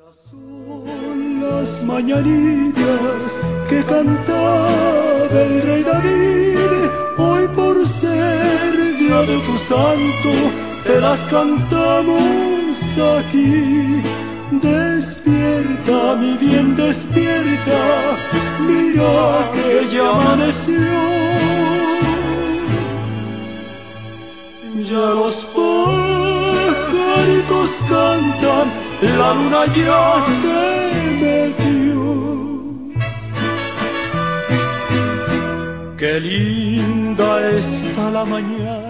Son las mañanitas que cantaba el rey David, hoy por ser día de tu santo, te las cantamos aquí. Despierta, mi bien, despierta, mira que ya amaneció. Ya los pajaritos cantan, la luna ya se metió. Qué linda está la mañana